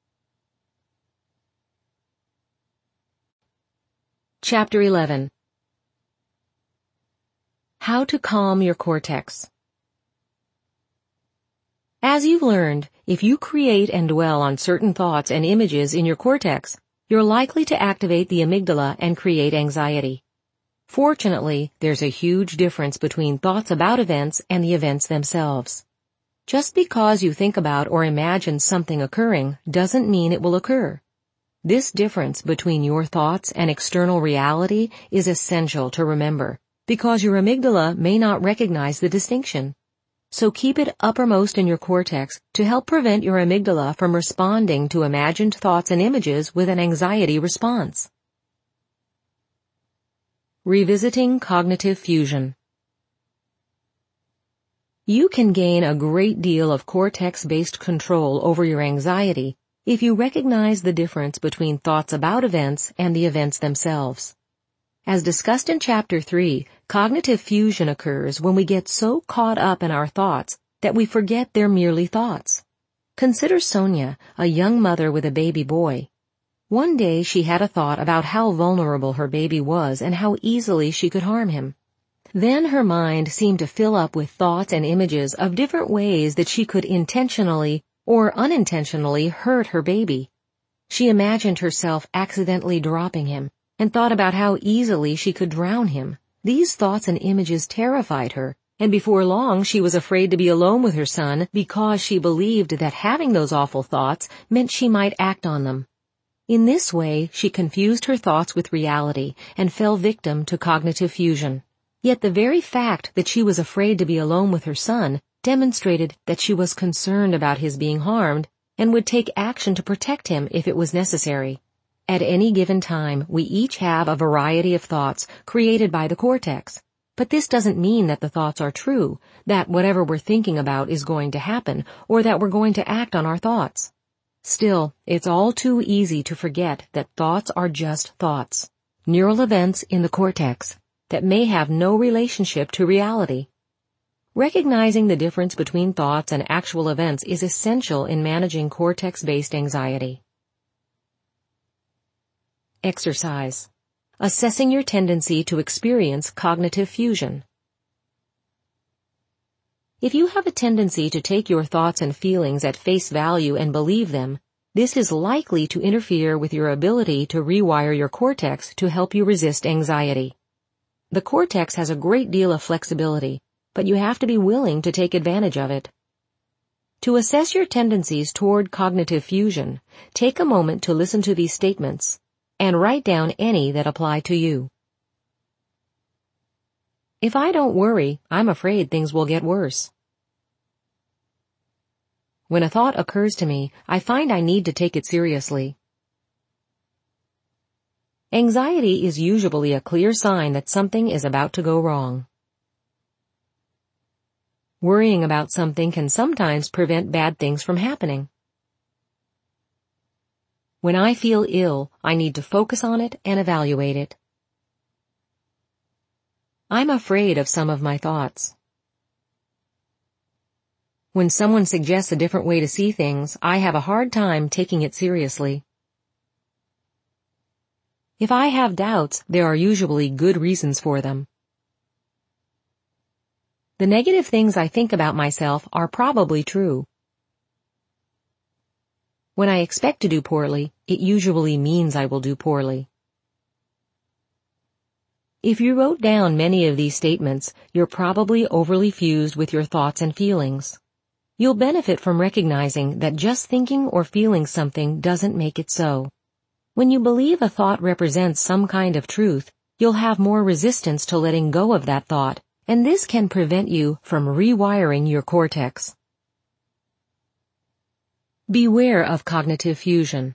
Chapter eleven. How to calm your cortex. As you've learned, if you create and dwell on certain thoughts and images in your cortex, you're likely to activate the amygdala and create anxiety. Fortunately, there's a huge difference between thoughts about events and the events themselves. Just because you think about or imagine something occurring doesn't mean it will occur. This difference between your thoughts and external reality is essential to remember, because your amygdala may not recognize the distinction. So keep it uppermost in your cortex to help prevent your amygdala from responding to imagined thoughts and images with an anxiety response. Revisiting cognitive fusion. You can gain a great deal of cortex-based control over your anxiety if you recognize the difference between thoughts about events and the events themselves. As discussed in Chapter three, cognitive fusion occurs when we get so caught up in our thoughts that we forget they're merely thoughts. Consider Sonia, a young mother with a baby boy. One day she had a thought about how vulnerable her baby was and how easily she could harm him. Then her mind seemed to fill up with thoughts and images of different ways that she could intentionally or unintentionally hurt her baby. She imagined herself accidentally dropping him and thought about how easily she could drown him. These thoughts and images terrified her, and before long she was afraid to be alone with her son because she believed that having those awful thoughts meant she might act on them. In this way, she confused her thoughts with reality and fell victim to cognitive fusion. Yet the very fact that she was afraid to be alone with her son demonstrated that she was concerned about his being harmed and would take action to protect him if it was necessary. At any given time, we each have a variety of thoughts created by the cortex. But this doesn't mean that the thoughts are true, that whatever we're thinking about is going to happen, or that we're going to act on our thoughts. Still, it's all too easy to forget that thoughts are just thoughts, neural events in the cortex that may have no relationship to reality. Recognizing the difference between thoughts and actual events is essential in managing cortex-based anxiety. Exercise. Assessing your tendency to experience cognitive fusion. If you have a tendency to take your thoughts and feelings at face value and believe them, This is likely to interfere with your ability to rewire your cortex to help you resist anxiety. The cortex has a great deal of flexibility, but you have to be willing to take advantage of it. To assess your tendencies toward cognitive fusion, take a moment to listen to these statements and write down any that apply to you. If I don't worry, I'm afraid things will get worse. When a thought occurs to me, I find I need to take it seriously. Anxiety is usually a clear sign that something is about to go wrong. Worrying about something can sometimes prevent bad things from happening. When I feel ill, I need to focus on it and evaluate it. I'm afraid of some of my thoughts. When someone suggests a different way to see things, I have a hard time taking it seriously. If I have doubts, there are usually good reasons for them. The negative things I think about myself are probably true. When I expect to do poorly, it usually means I will do poorly. If you wrote down many of these statements, you're probably overly fused with your thoughts and feelings. You'll benefit from recognizing that just thinking or feeling something doesn't make it so. When you believe a thought represents some kind of truth, you'll have more resistance to letting go of that thought, and this can prevent you from rewiring your cortex. Beware of cognitive fusion.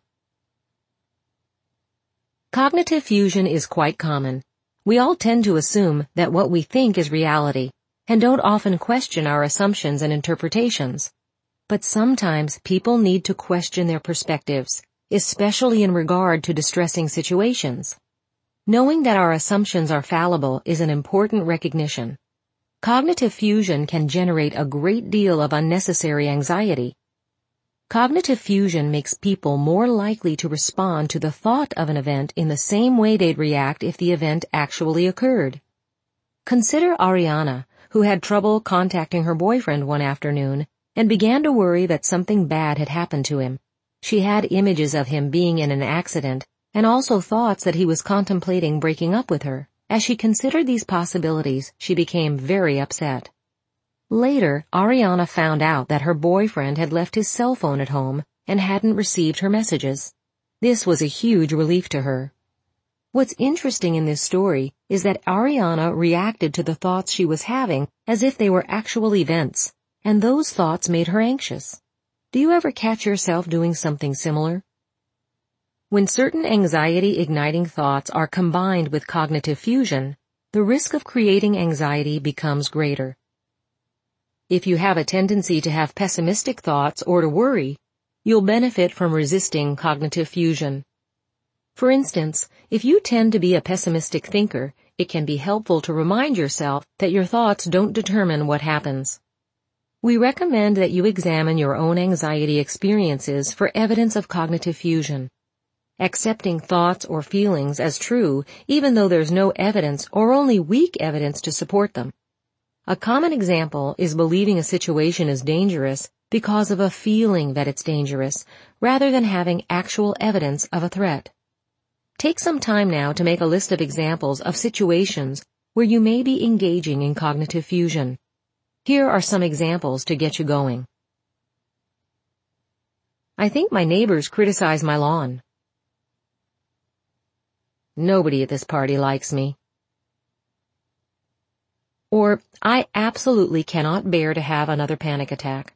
Cognitive fusion is quite common. We all tend to assume that what we think is reality, and don't often question our assumptions and interpretations. But sometimes people need to question their perspectives, especially in regard to distressing situations. Knowing that our assumptions are fallible is an important recognition. Cognitive fusion can generate a great deal of unnecessary anxiety. Cognitive fusion makes people more likely to respond to the thought of an event in the same way they'd react if the event actually occurred. Consider Ariana, who had trouble contacting her boyfriend one afternoon and began to worry that something bad had happened to him. She had images of him being in an accident and also thoughts that he was contemplating breaking up with her. As she considered these possibilities, she became very upset. Later, Ariana found out that her boyfriend had left his cell phone at home and hadn't received her messages. This was a huge relief to her. What's interesting in this story is that Ariana reacted to the thoughts she was having as if they were actual events, and those thoughts made her anxious. Do you ever catch yourself doing something similar? When certain anxiety-igniting thoughts are combined with cognitive fusion, the risk of creating anxiety becomes greater. If you have a tendency to have pessimistic thoughts or to worry, you'll benefit from resisting cognitive fusion. For instance, if you tend to be a pessimistic thinker, it can be helpful to remind yourself that your thoughts don't determine what happens. We recommend that you examine your own anxiety experiences for evidence of cognitive fusion. Accepting thoughts or feelings as true, even though there's no evidence or only weak evidence to support them. A common example is believing a situation is dangerous because of a feeling that it's dangerous, rather than having actual evidence of a threat. Take some time now to make a list of examples of situations where you may be engaging in cognitive fusion. Here are some examples to get you going. I think my neighbors criticize my lawn. Nobody at this party likes me. Or, I absolutely cannot bear to have another panic attack.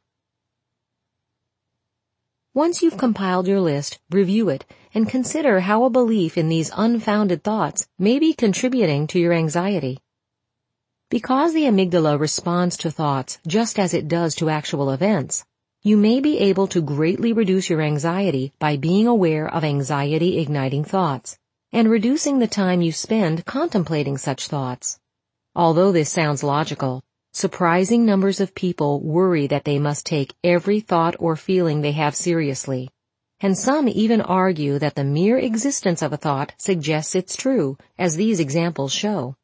Once you've compiled your list, review it and consider how a belief in these unfounded thoughts may be contributing to your anxiety. Because the amygdala responds to thoughts just as it does to actual events, you may be able to greatly reduce your anxiety by being aware of anxiety-igniting thoughts and reducing the time you spend contemplating such thoughts. Although this sounds logical, surprising numbers of people worry that they must take every thought or feeling they have seriously, and some even argue that the mere existence of a thought suggests it's true, as these examples show.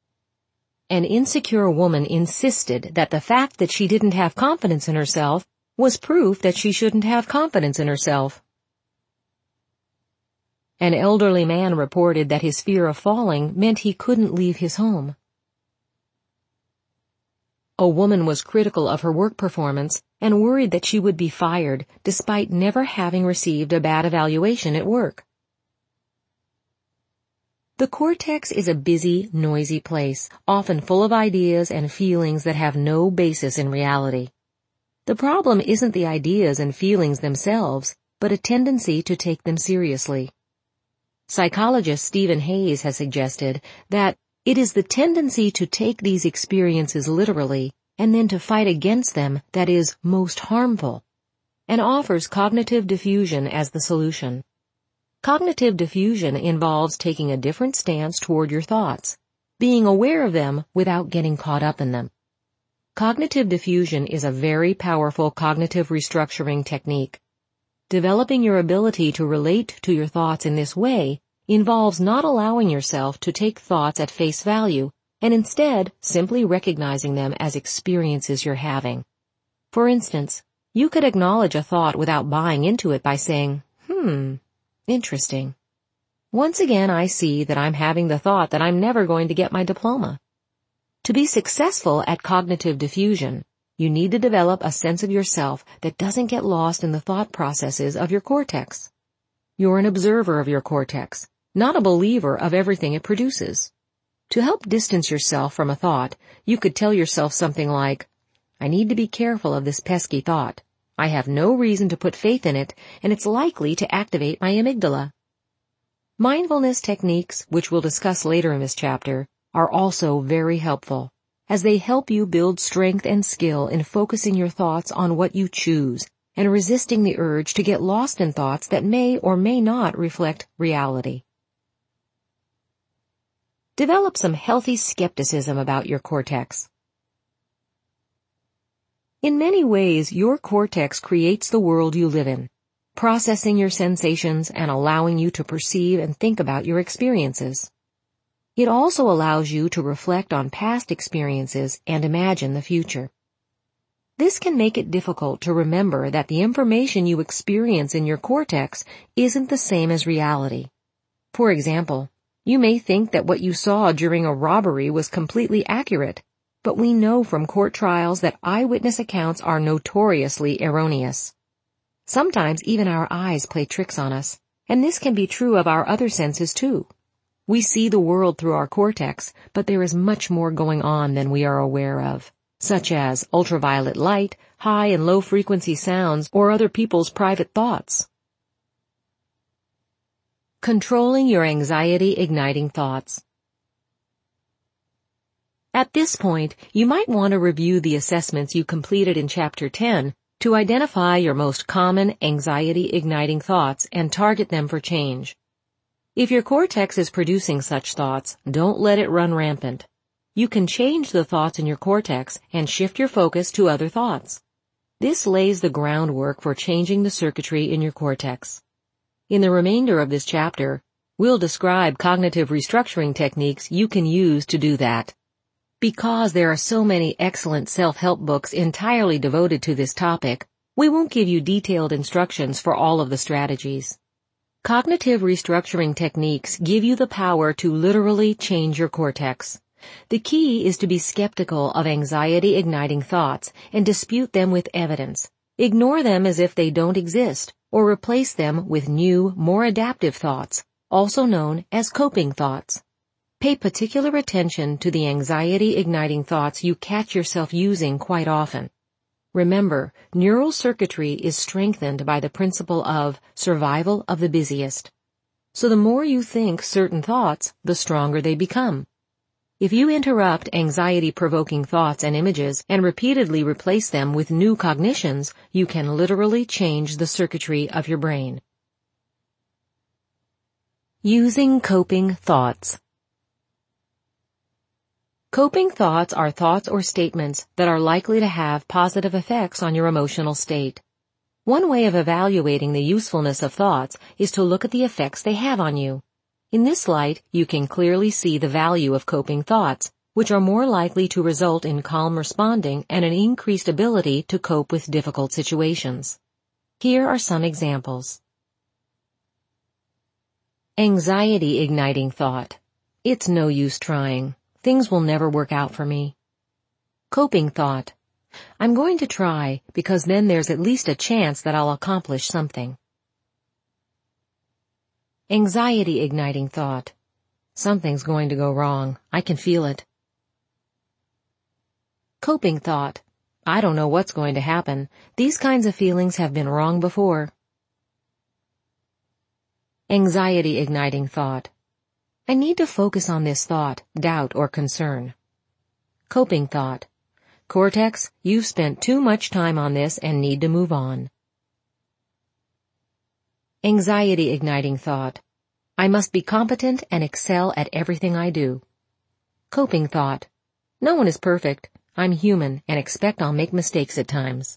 An insecure woman insisted that the fact that she didn't have confidence in herself was proof that she shouldn't have confidence in herself. An elderly man reported that his fear of falling meant he couldn't leave his home. A woman was critical of her work performance and worried that she would be fired despite never having received a bad evaluation at work. The cortex is a busy, noisy place, often full of ideas and feelings that have no basis in reality. The problem isn't the ideas and feelings themselves, but a tendency to take them seriously. Psychologist Stephen Hayes has suggested that it is the tendency to take these experiences literally and then to fight against them that is most harmful, and offers cognitive diffusion as the solution. Cognitive diffusion involves taking a different stance toward your thoughts, being aware of them without getting caught up in them. Cognitive diffusion is a very powerful cognitive restructuring technique. Developing your ability to relate to your thoughts in this way involves not allowing yourself to take thoughts at face value and instead simply recognizing them as experiences you're having. For instance, you could acknowledge a thought without buying into it by saying, hmm, interesting. Once again, I see that I'm having the thought that I'm never going to get my diploma. To be successful at cognitive diffusion, you need to develop a sense of yourself that doesn't get lost in the thought processes of your cortex. You're an observer of your cortex, not a believer of everything it produces. To help distance yourself from a thought, you could tell yourself something like, I need to be careful of this pesky thought. I have no reason to put faith in it, and it's likely to activate my amygdala. Mindfulness techniques, which we'll discuss later in this chapter, are also very helpful, as they help you build strength and skill in focusing your thoughts on what you choose and resisting the urge to get lost in thoughts that may or may not reflect reality. Develop some healthy skepticism about your cortex. In many ways, your cortex creates the world you live in, processing your sensations and allowing you to perceive and think about your experiences. It also allows you to reflect on past experiences and imagine the future. This can make it difficult to remember that the information you experience in your cortex isn't the same as reality. For example, you may think that what you saw during a robbery was completely accurate, but we know from court trials that eyewitness accounts are notoriously erroneous. Sometimes even our eyes play tricks on us, and this can be true of our other senses too. We see the world through our cortex, but there is much more going on than we are aware of, such as ultraviolet light, high and low frequency sounds, or other people's private thoughts. Controlling your anxiety-igniting thoughts. At this point, you might want to review the assessments you completed in Chapter ten to identify your most common anxiety-igniting thoughts and target them for change. If your cortex is producing such thoughts, don't let it run rampant. You can change the thoughts in your cortex and shift your focus to other thoughts. This lays the groundwork for changing the circuitry in your cortex. In the remainder of this chapter, we'll describe cognitive restructuring techniques you can use to do that. Because there are so many excellent self-help books entirely devoted to this topic, we won't give you detailed instructions for all of the strategies. Cognitive restructuring techniques give you the power to literally change your cortex. The key is to be skeptical of anxiety-igniting thoughts and dispute them with evidence. Ignore them as if they don't exist, or replace them with new, more adaptive thoughts, also known as coping thoughts. Pay particular attention to the anxiety-igniting thoughts you catch yourself using quite often. Remember, neural circuitry is strengthened by the principle of survival of the busiest. So the more you think certain thoughts, the stronger they become. If you interrupt anxiety-provoking thoughts and images and repeatedly replace them with new cognitions, you can literally change the circuitry of your brain. Using coping thoughts. Coping thoughts are thoughts or statements that are likely to have positive effects on your emotional state. One way of evaluating the usefulness of thoughts is to look at the effects they have on you. In this light, you can clearly see the value of coping thoughts, which are more likely to result in calm responding and an increased ability to cope with difficult situations. Here are some examples. Anxiety-igniting thought. It's no use trying. Things will never work out for me. Coping thought. I'm going to try because then there's at least a chance that I'll accomplish something. Anxiety-igniting thought. Something's going to go wrong. I can feel it. Coping thought. I don't know what's going to happen. These kinds of feelings have been wrong before. Anxiety-igniting thought. I need to focus on this thought, doubt, or concern. Coping thought. Cortex, you've spent too much time on this and need to move on. Anxiety-igniting thought. I must be competent and excel at everything I do. Coping thought. No one is perfect. I'm human and expect I'll make mistakes at times.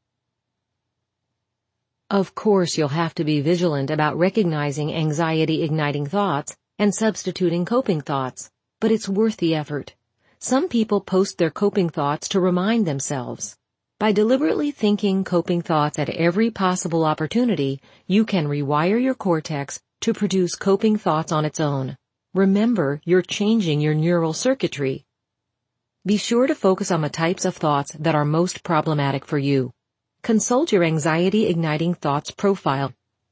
Of course, you'll have to be vigilant about recognizing anxiety-igniting thoughts and substituting coping thoughts, but it's worth the effort. Some people post their coping thoughts to remind themselves. By deliberately thinking coping thoughts at every possible opportunity, you can rewire your cortex to produce coping thoughts on its own. Remember, you're changing your neural circuitry. Be sure to focus on the types of thoughts that are most problematic for you. Consult your anxiety-igniting thoughts profile.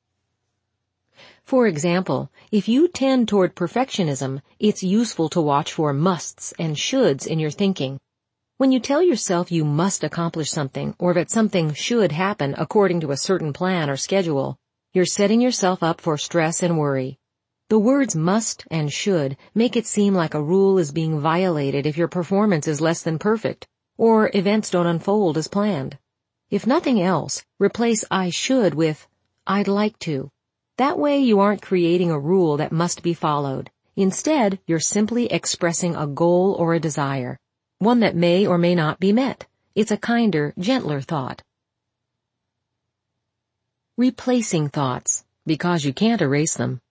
For example, if you tend toward perfectionism, it's useful to watch for musts and shoulds in your thinking. When you tell yourself you must accomplish something or that something should happen according to a certain plan or schedule, you're setting yourself up for stress and worry. The words must and should make it seem like a rule is being violated if your performance is less than perfect, or events don't unfold as planned. If nothing else, replace I should with I'd like to. That way you aren't creating a rule that must be followed. Instead, you're simply expressing a goal or a desire, one that may or may not be met. It's a kinder, gentler thought. Replacing thoughts, because you can't erase them.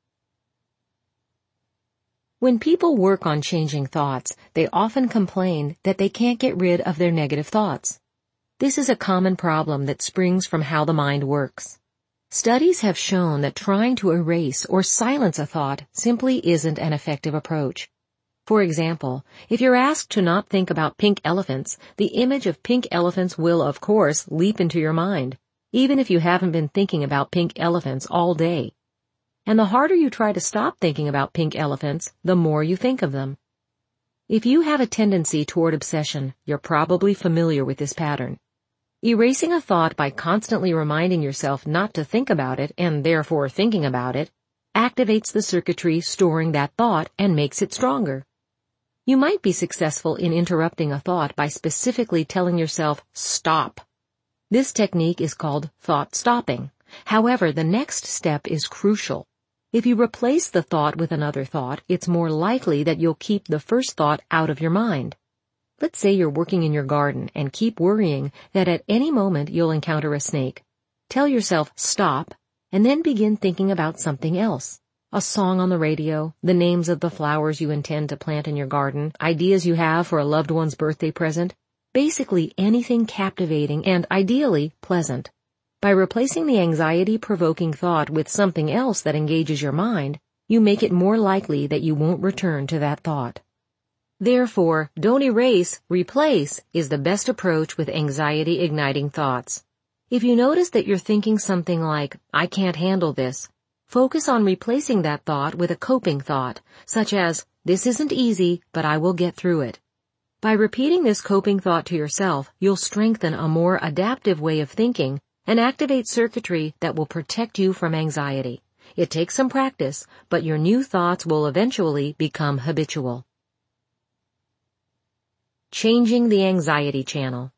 When people work on changing thoughts, they often complain that they can't get rid of their negative thoughts. This is a common problem that springs from how the mind works. Studies have shown that trying to erase or silence a thought simply isn't an effective approach. For example, if you're asked to not think about pink elephants, the image of pink elephants will, of course, leap into your mind, even if you haven't been thinking about pink elephants all day. And the harder you try to stop thinking about pink elephants, the more you think of them. If you have a tendency toward obsession, you're probably familiar with this pattern. Erasing a thought by constantly reminding yourself not to think about it, and therefore thinking about it, activates the circuitry storing that thought and makes it stronger. You might be successful in interrupting a thought by specifically telling yourself, stop. This technique is called thought stopping. However, the next step is crucial. If you replace the thought with another thought, it's more likely that you'll keep the first thought out of your mind. Let's say you're working in your garden and keep worrying that at any moment you'll encounter a snake. Tell yourself, stop, and then begin thinking about something else. A song on the radio, the names of the flowers you intend to plant in your garden, ideas you have for a loved one's birthday present, basically anything captivating and ideally pleasant. By replacing the anxiety-provoking thought with something else that engages your mind, you make it more likely that you won't return to that thought. Therefore, don't erase, replace is the best approach with anxiety-igniting thoughts. If you notice that you're thinking something like, I can't handle this, focus on replacing that thought with a coping thought, such as, this isn't easy, but I will get through it. By repeating this coping thought to yourself, you'll strengthen a more adaptive way of thinking and activate circuitry that will protect you from anxiety. It takes some practice, but your new thoughts will eventually become habitual. Changing the anxiety channel.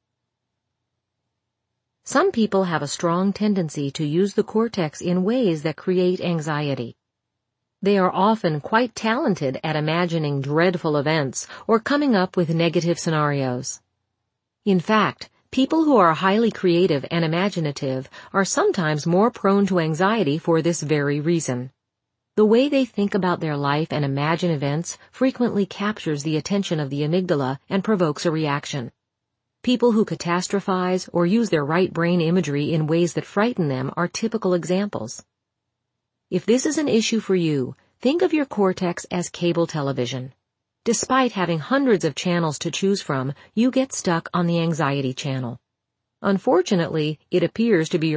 Some people have a strong tendency to use the cortex in ways that create anxiety. They are often quite talented at imagining dreadful events or coming up with negative scenarios. In fact, people who are highly creative and imaginative are sometimes more prone to anxiety for this very reason. The way they think about their life and imagine events frequently captures the attention of the amygdala and provokes a reaction. People who catastrophize or use their right brain imagery in ways that frighten them are typical examples. If this is an issue for you, think of your cortex as cable television. Despite having hundreds of channels to choose from, you get stuck on the anxiety channel. Unfortunately, it appears to be